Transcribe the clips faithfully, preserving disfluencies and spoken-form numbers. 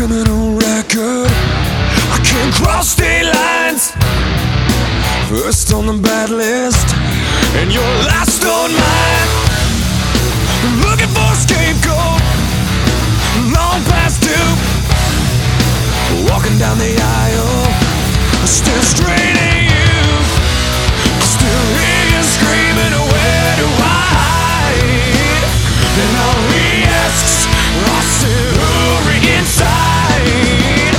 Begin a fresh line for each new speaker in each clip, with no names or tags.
criminal record. I can't cross state lines. First on the bad list, and you're last on mine. Looking for a scapegoat, long past due. Walking down the aisle, still straight at you. Still hear you screaming, where do I hide? And all he asks, I said, hurry inside.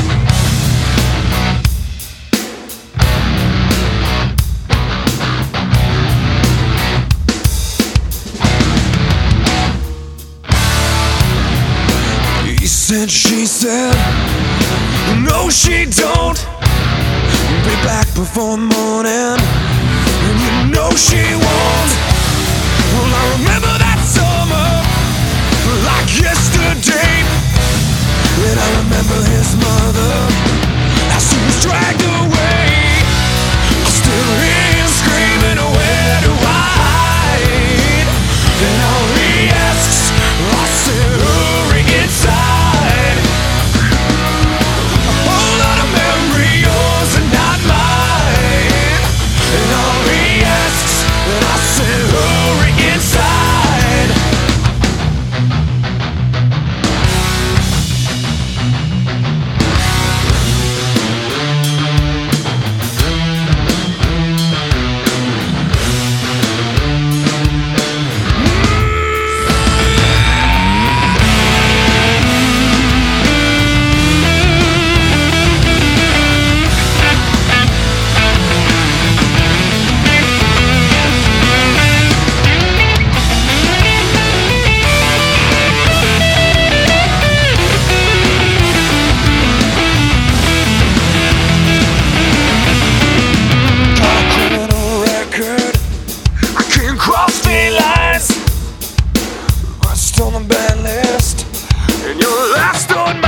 He said, she said, no she don't. Be back before morning, and you know she won't. Well, I remember that summer like yesterday, and I remember his mother as she was dragged away. I still hear him screaming, where do I hide? And all he asks, I said, hurry inside. A whole lot of memory, yours and not mine. And all he asks, and I said, hurry inside. Cross the lines, rest on the bad list, and you're last on my